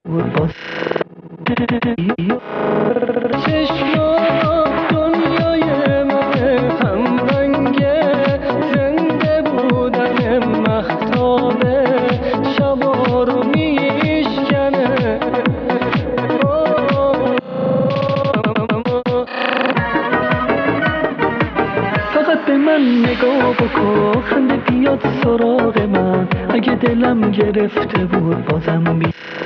چشمات دنیای من همرنگه، زنده بودن مهتابه شبا رو میشکنه. فقط به من نگاه بکن، خنده بیاد سراغ من. اگه دلم گرفته بود بازم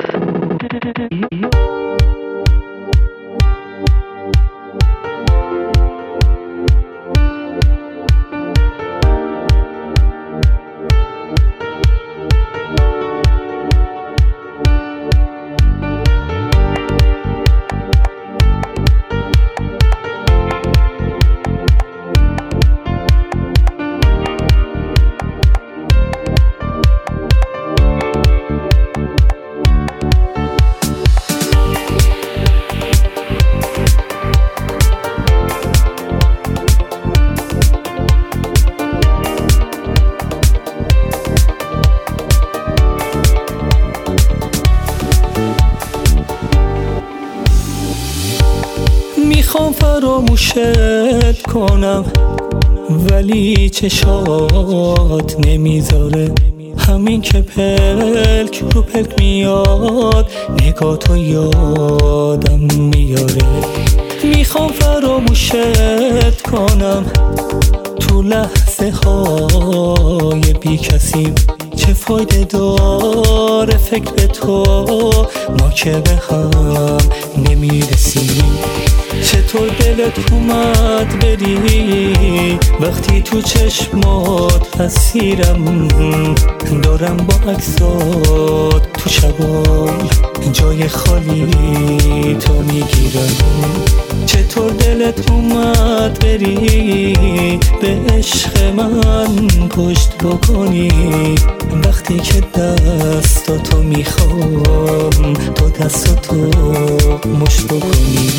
میخوام فراموشت کنم ولی چشات نمیذاره. همین که پلک رو پلک میاد نگاه تو یادم میاره. میخوام فراموشت کنم تو لحظه های بی کسی. چه فایده داره فکر به تو ما که به هم نمیرسیم. چطور دلت اومد بری وقتی تو چشمات اسیرم. دارم با عکسات تو شبام جای خالی تو میگیرم. چطور دلت اومد بری به عشق من پشت بکنی وقتی که دستاتو میخوام تو دستاتو مشت بکنی.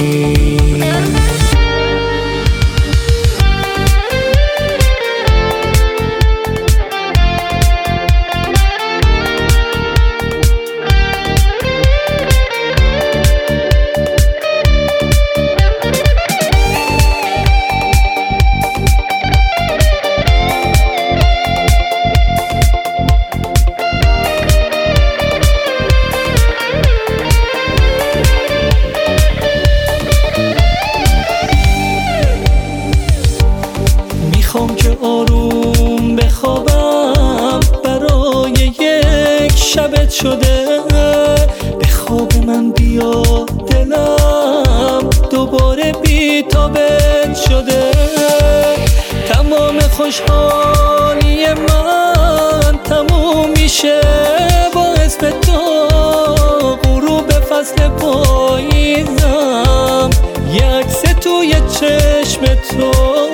میخوام که آروم بخوابم برای یک شبت شده. به خواب من بیا دلم دوباره بی تابت شده. تمام خوشحالی من تموم میشه با اسم تو. غروب فصل پاییزم یک عکس توی چشم تو.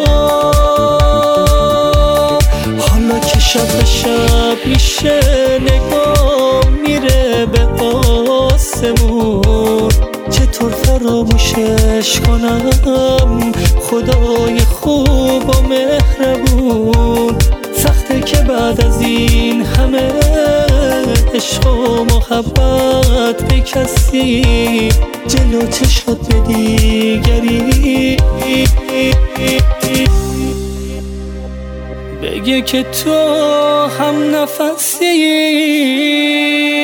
حالا که شب به شب میشه نگاه میره به آسمون. چطور فراموشش کنم خدای خوب و مهربون. سخته که بعد از این همه عشق و محبت به کسی جلو چشات به دیگری بگه که تو هم نفسی.